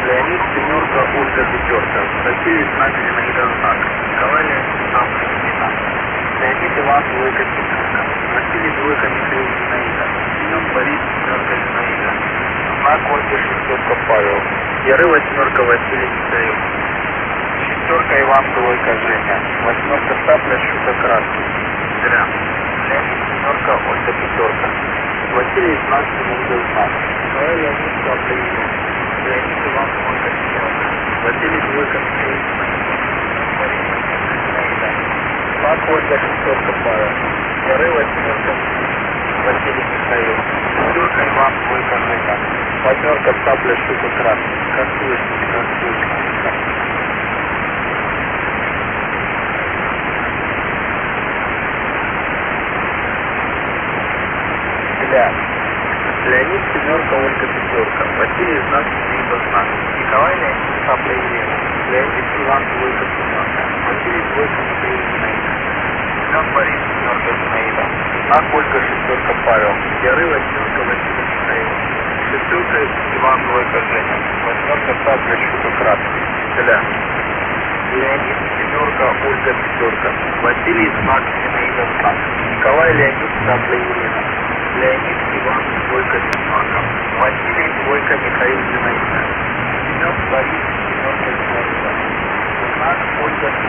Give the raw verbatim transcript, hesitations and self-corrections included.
Леонид семерка, Ольга пятерка. Василий знак Зинаида знак. Николай Леонид знак Елена. Леонид Иван двойка семерка. Василий двойка, Михаил Зинаида. Семен Борис семерка Зинаида. Знак Ольга шестерка Павел. Яры восьмерка, Василий Михаил. Шестерка Иван двойка Женя. Восьмерка Сапля Шута Краски. Зря. Леонид семерка, Ольга пятерка. Василий знак Зинаида знак. Николай Леонид Сапля Елена. Леонид Иван двойка семерка. Василий двойка Михаил Зинаида. Борис Зинаида. Знак Ольга шестерка Павел. Яры восьмерка Василий Михаил. Шестерка Иван двойка Женя. Восьмерка Сапля Шута Краски. Как слышно, как слышно. Леонид семерка, Ольга пятерка. Василий знак Зинаида знак. Николай Леонид Сапля Елена. Леонид Иван двойка семерка. Василий двойка Михаил Зинаида. Семен Борис семерка Зинаида. Знак Ольга шестерка Павел. Яры восьмерка Василий Михаил. Шестерка Иван двойка Женя. Восьмерка Сапля Шута Краски. Ля. Леонид семерка, Ольга пятерка. Василий знак Зинаида знак. Николай Леонид Сапля Елена. Леонид Иван двойка семерка. Василий двойка Михаил Зинаида. Семен Борис семерка Зинаида. Знак Ольга